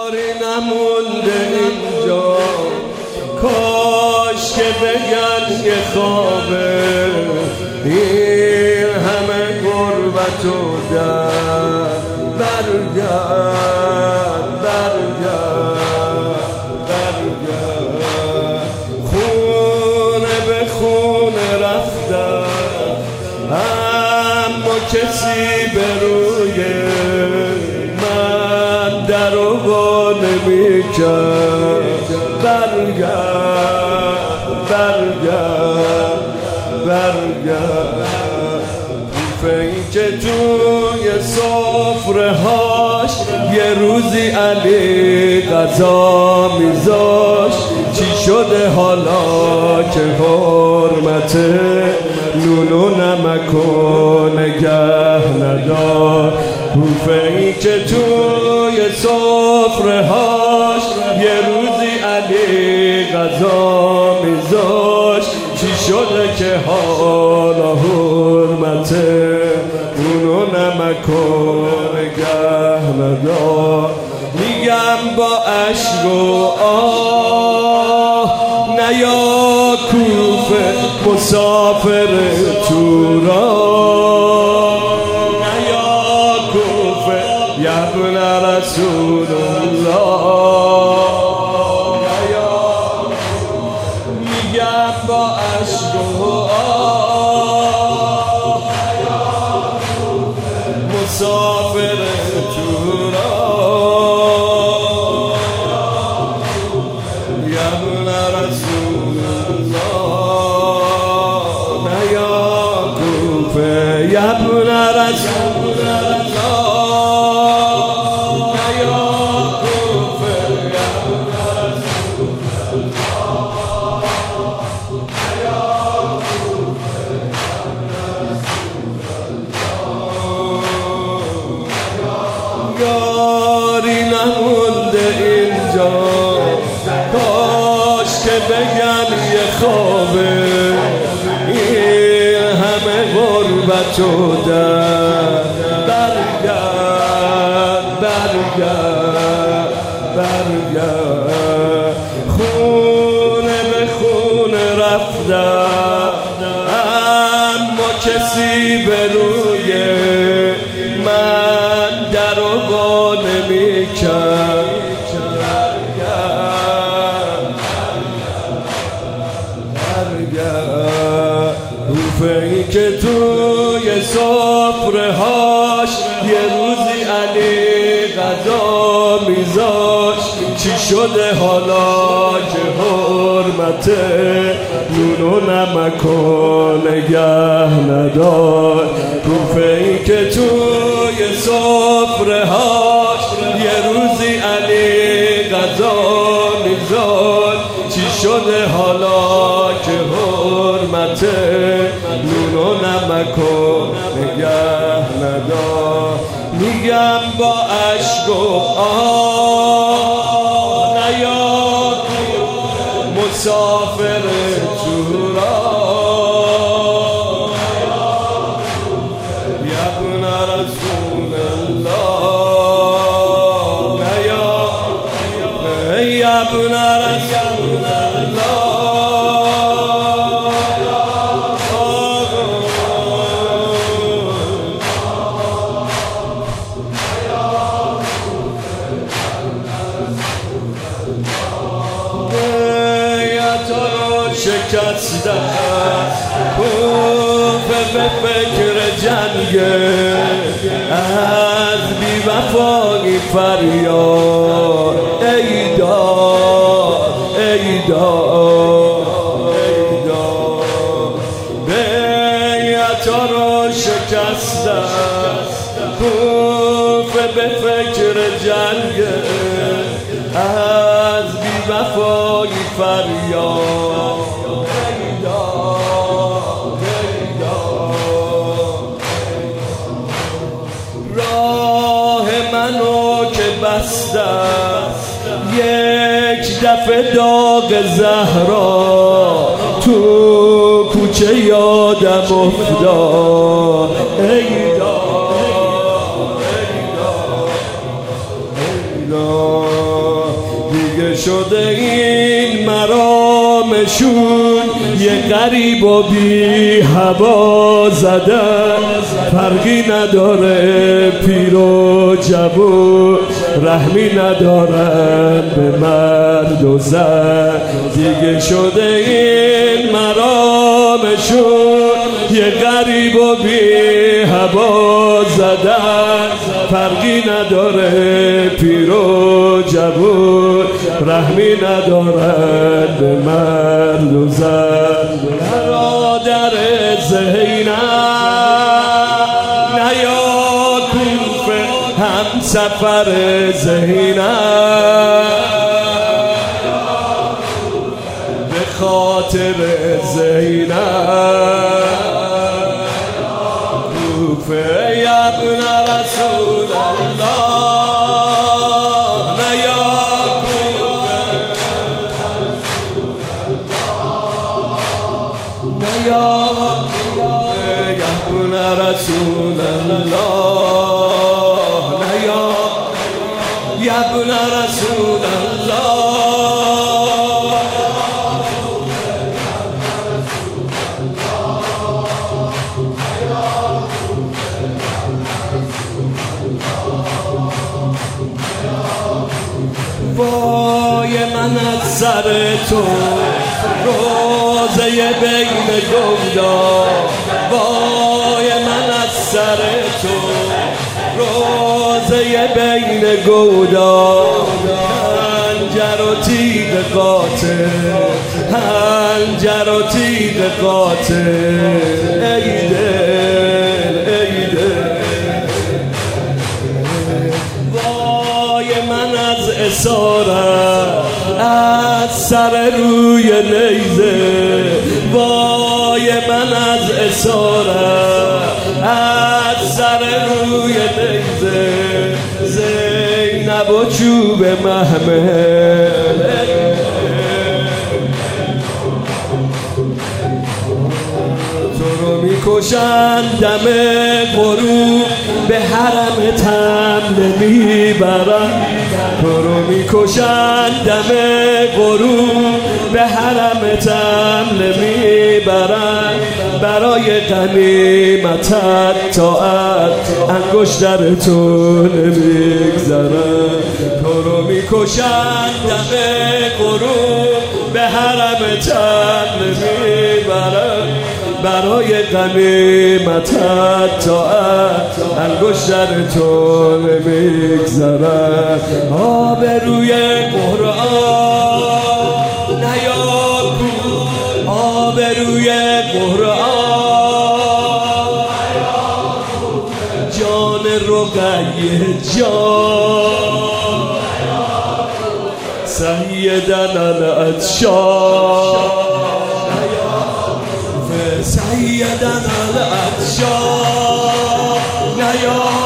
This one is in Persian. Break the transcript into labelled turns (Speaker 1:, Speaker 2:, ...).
Speaker 1: یاری نمونده اینجا، کاش که بگن یه خوابه، این همه غربت و درد. برگرد برگرد برگرد، خونه به خونه رفتم اما کسی به روی من در و وا نمی‌کرد. برگرد برگرد برگرد، توفه‌ای که توی سفره هاش یه روزی علی غذا میذاشت، چی شده حالا که حرمت نون و نمک و نگه ندار؟ توفه‌ای که توی سفره هاش یه روزی علی غذا میذاشت، چی شده که حالا حرمت نون و نمک و نگه ندار؟ میگم با اشک و آه نیا کوفه مسافر تورا، نیا کوفه یبن رسول الله، نیا. میگم با اشک و آه نیا کوفه مسافر تورا، یبن رسول الله، نیا کوفه یبن رسول الله، نیا کوفه یبن رسول الله، نیا کوفه یبن رسول الله. یاری نمونده اینجا، کاش که بگن یه خوابه، این همه غربت و درد. برگرد برگرد برگرد، خونه به خونه رفتم اما کسی به روی من در و وا نمی‌کرد. توفه‌ای که توی سفره هاش یه روزی علی غذا میذاشت، چی شده حالا که حرمت نون و نمک و نگه ندار؟ توفه‌ای که توی سفره هاش یه روزی علی غذا میذاشت، چی شده حالا که حرمت نون و نمک و نگه ندار؟ میگم با اشک و آه نیا مسافر تورا، یبن رسول الله، نیا یبن رسول الله. شکستم کوفه به فکر جنگ، از بی وفایی فریاد ای داد ای داد ای داد. بیعتا رو شکستم کوفه به فکر جنگ، از بی وفایی فریاد بستم. یک دفعه داغ زهرا تو کوچه یادم افتاد. ای داغ ای داغ ای داغ شده این مرامشون یه غریب و بی هوا زدن، فرقی نداره پیر و جوون، رحمی ندارن به مرد و زن. دیگه شده این مرامشون یه غریب و بی هوا زدن، فرقی نداره پیر و جوون، رحمی ندارن به مرد و زن. برادر زینب نیا کوفه، هم سفر زینب به خاطر زینب کوفه. یا ابن رسول الله نیا کوفه، نیا یا ابن رسول الله، نیا یا ابن رسول الله. وای من از سر تو روزه بین گودا، وای من از سر تو روزه بین گودا. هنجر و تیغ قاتل، هنجر و تیغ قاتل، ای دل ای دل. وای من از اسارت از سر روی نیزه، وای من از اسارت از سر روی نیزه. زینب و چوب محمل تو رو میکشن دم غروب، به حرم تمل میبرن. تو رو میکشن دم غروب، به حرم تمل میبرن. برای غنیمتت طاعت انگشتر تو نمیگذرن. تو رو میکشن دم غروب، به حرم تمل میبرن. برای غنیمتت طاعت انگشتر تو نمیگذرن. آبروی قرآن نیا کو، آبروی قرآن، جان رقیه جان، سیدنا العطشان، سیدنا العطشان، نیا